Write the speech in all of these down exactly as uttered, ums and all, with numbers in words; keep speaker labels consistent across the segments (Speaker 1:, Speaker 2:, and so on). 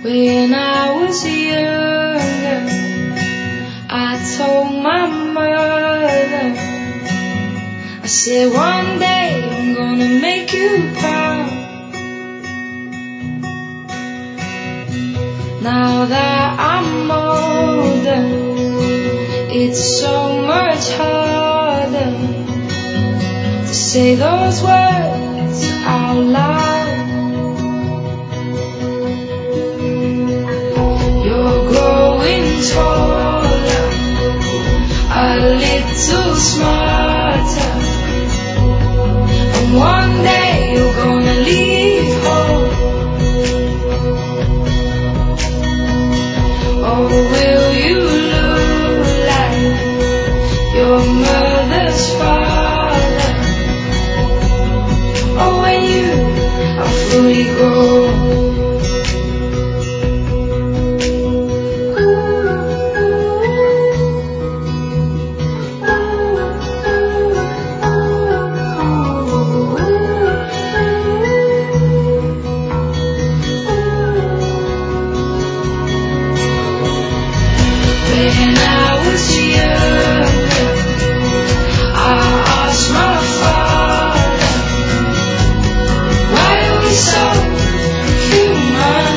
Speaker 1: When I was younger, I told my mother, I said one day I'm gonna make you proud. Now that I'm older, it's so much harder to say those words out loud. Taller, a little smarter, and one day you're gonna leave home. Or will you look like your mother's father? Or when you are fully grown? When I was younger, I asked my father, why are we so human?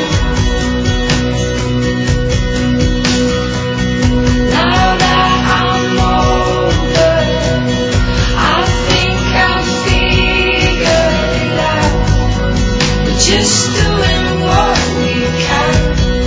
Speaker 1: Now that I'm older, I think I figured it out. We're just doing what we can.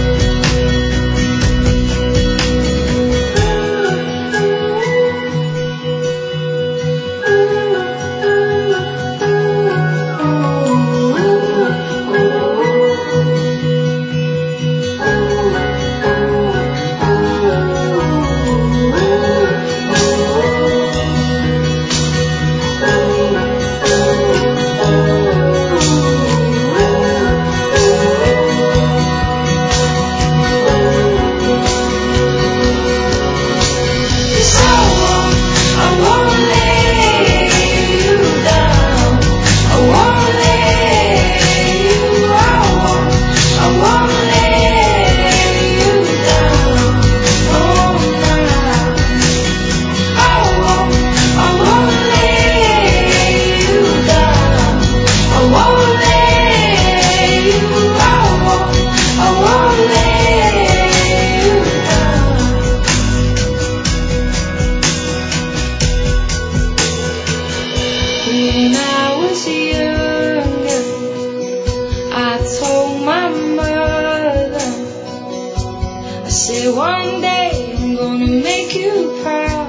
Speaker 1: When I was younger, I told my mother, I said one day I'm gonna make you proud.